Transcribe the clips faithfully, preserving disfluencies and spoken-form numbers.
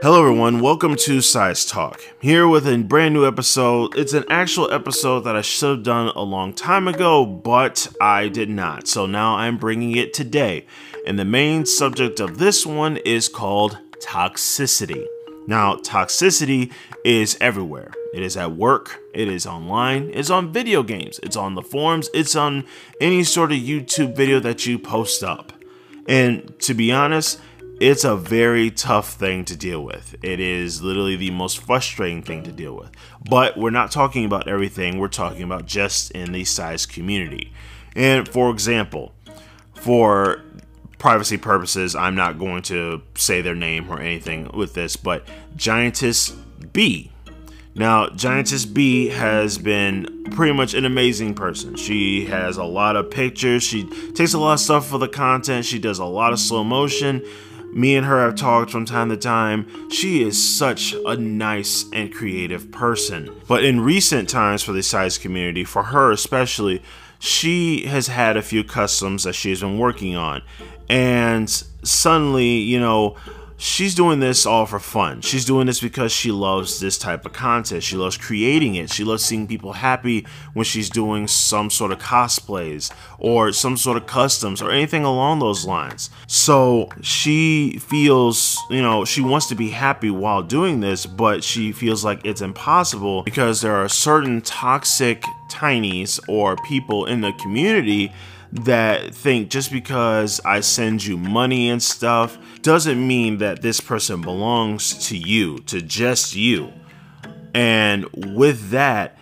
Hello everyone, welcome to Size Talk. Here with a brand new episode. It's an actual episode that I should have done a long time ago, but I did not. So now I'm bringing it today. And the main subject of this one is called toxicity. Now, toxicity is everywhere. It is at work, it is online, it's on video games, it's on the forums, it's on any sort of YouTube video that you post up. And to be honest, it's a very tough thing to deal with. It is literally the most frustrating thing to deal with. But we're not talking about everything, we're talking about just in the size community. And for example, for privacy purposes, I'm not going to say their name or anything with this, but Giantess B. Now, Giantess B has been pretty much an amazing person. She has a lot of pictures, she takes a lot of stuff for the content, she does a lot of slow motion. Me and her have talked from time to time. She is such a nice and creative person. But in recent times for the size community, for her especially, she has had a few customs that she's been working on. And suddenly, you know, she's doing this all for fun. She's doing this because she loves this type of content. She loves creating it. She loves seeing people happy when she's doing some sort of cosplays or some sort of customs or anything along those lines. So she feels, you know, she wants to be happy while doing this, but she feels like it's impossible because there are certain toxic tinies or people in the community that think just because I send you money and stuff doesn't mean that this person belongs to you, to just you. And with that,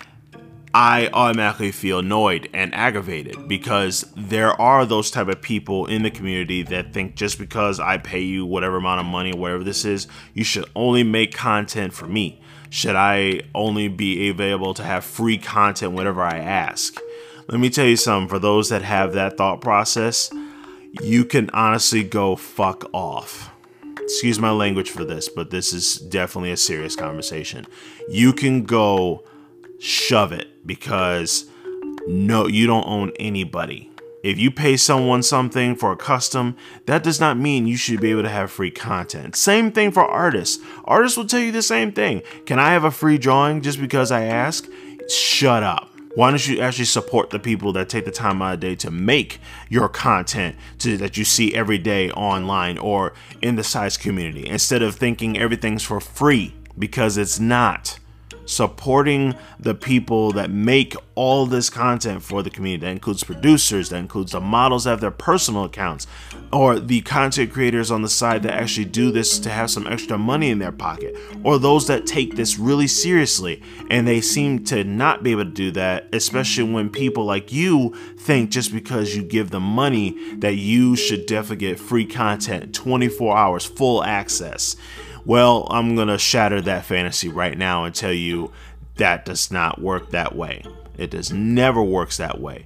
I automatically feel annoyed and aggravated because there are those type of people in the community that think just because I pay you whatever amount of money or whatever this is, you should only make content for me. Should I only be available to have free content whenever I ask? Let me tell you something, for those that have that thought process, you can honestly go fuck off. Excuse my language for this, but this is definitely a serious conversation. You can go shove it because no, you don't own anybody. If you pay someone something for a custom, that does not mean you should be able to have free content. Same thing for artists. Artists will tell you the same thing. Can I have a free drawing just because I ask? Shut up. Why don't you actually support the people that take the time out of the day to make your content to, that you see every day online or in the size community, instead of thinking everything's for free, because it's not. Supporting the people that make all this content for the community, that includes producers, that includes the models that have their personal accounts, or the content creators on the side that actually do this to have some extra money in their pocket, or those that take this really seriously and they seem to not be able to do that, especially when people like you think just because you give them money that you should definitely get free content, twenty-four hours, full access. Well, I'm gonna shatter that fantasy right now and tell you that does not work that way. It does never works that way.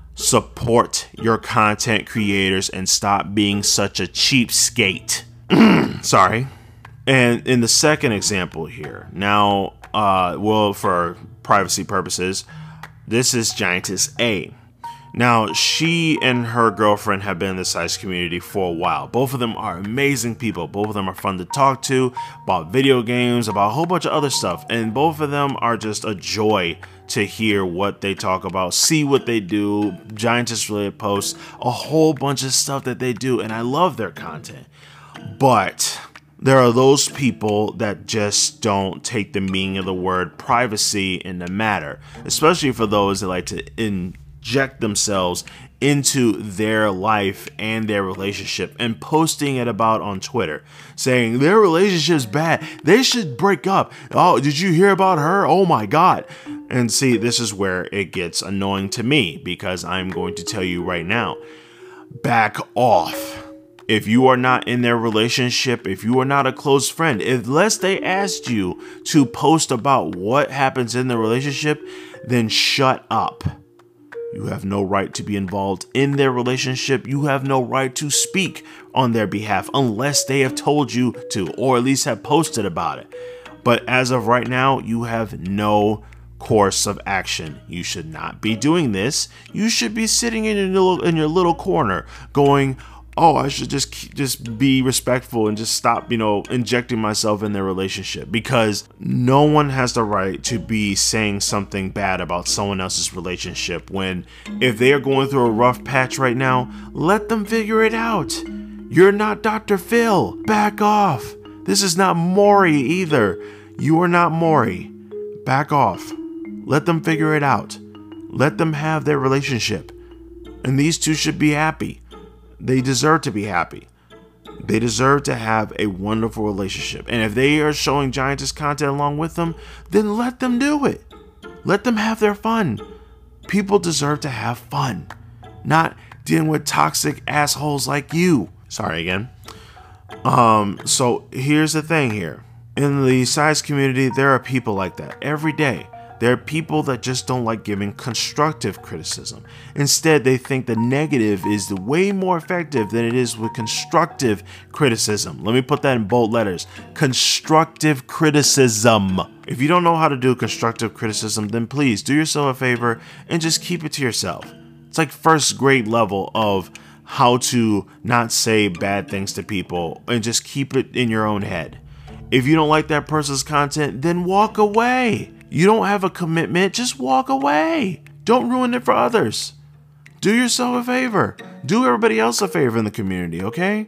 Support your content creators and stop being such a cheapskate. Sorry. And in the second example here, now, uh, well, for privacy purposes, this is Giantess A. Now, she and her girlfriend have been in the size community for a while. Both of them are amazing people. Both of them are fun to talk to about video games, about a whole bunch of other stuff. And both of them are just a joy to hear what they talk about, see what they do. Giantess really posts a whole bunch of stuff that they do, and I love their content. But there are those people that just don't take the meaning of the word privacy in the matter, especially for those that like to in inject themselves into their life and their relationship and posting it about on Twitter, saying their relationship's bad, they should break up. Oh, did you hear about her? Oh my God. And see, this is where it gets annoying to me, because I'm going to tell you right now, back off. If you are not in their relationship, if you are not a close friend, unless they asked you to post about what happens in the relationship, then shut up. You have no right to be involved in their relationship. You have no right to speak on their behalf unless they have told you to, or at least have posted about it. But as of right now, you have no course of action. You should not be doing this. You should be sitting in your little, in your little corner going, oh, I should just just be respectful and just stop, you know, injecting myself in their relationship, because no one has the right to be saying something bad about someone else's relationship when if they are going through a rough patch right now, let them figure it out. You're not Doctor Phil. Back off. This is not Maury either. You are not Maury. Back off. Let them figure it out. Let them have their relationship. And these two should be happy. They deserve to be happy. They deserve to have a wonderful relationship. And if they are showing Giantess content along with them, then let them do it. Let them have their fun. People deserve to have fun, not dealing with toxic assholes like you. Sorry again. Um, so here's the thing here. In the size community, there are people like that every day. There are people that just don't like giving constructive criticism. Instead, they think the negative is way more effective than it is with constructive criticism. Let me put that in bold letters. Constructive criticism. If you don't know how to do constructive criticism, then please do yourself a favor and just keep it to yourself. It's like first grade level of how to not say bad things to people and just keep it in your own head. If you don't like that person's content, then walk away. You don't have a commitment, just walk away. Don't ruin it for others. Do yourself a favor. Do everybody else a favor in the community, okay?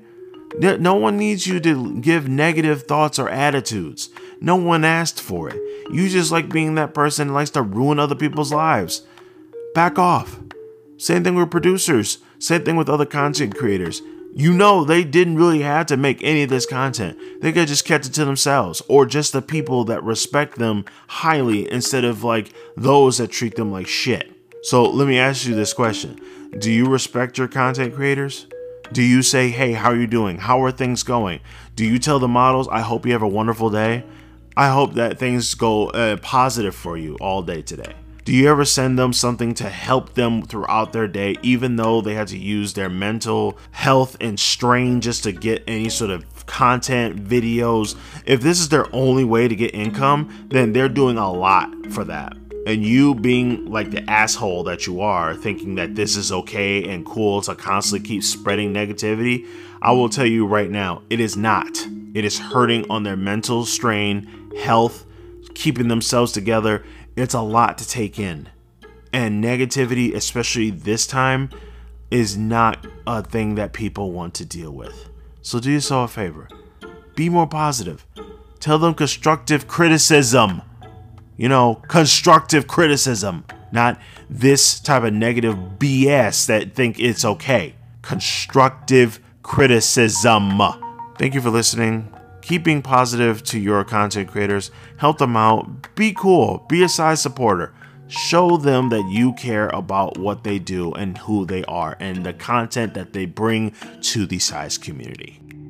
No one needs you to give negative thoughts or attitudes. No one asked for it. You just like being that person who likes to ruin other people's lives. Back off. Same thing with producers. Same thing with other content creators. You know they didn't really have to make any of this content. They could have just kept it to themselves, or just the people that respect them highly instead of like those that treat them like shit. So let me ask you this question. Do you respect your content creators? Do you say, hey, how are you doing? How are things going? Do you tell the models, I hope you have a wonderful day? I hope that things go uh, positive for you all day today. Do you ever send them something to help them throughout their day, even though they had to use their mental health and strain just to get any sort of content, videos? If this is their only way to get income, then they're doing a lot for that. And you being like the asshole that you are, thinking that this is okay and cool to constantly keep spreading negativity, I will tell you right now, it is not. It is hurting on their mental strain, health, keeping themselves together. It's a lot to take in. And negativity, especially this time, is not a thing that people want to deal with. So do yourself a favor. Be more positive. Tell them constructive criticism. You know, constructive criticism. Not this type of negative B S that think it's okay. Constructive criticism. Thank you for listening. Keep being positive to your content creators. Help them out. Be cool. Be a size supporter. Show them that you care about what they do and who they are and the content that they bring to the size community.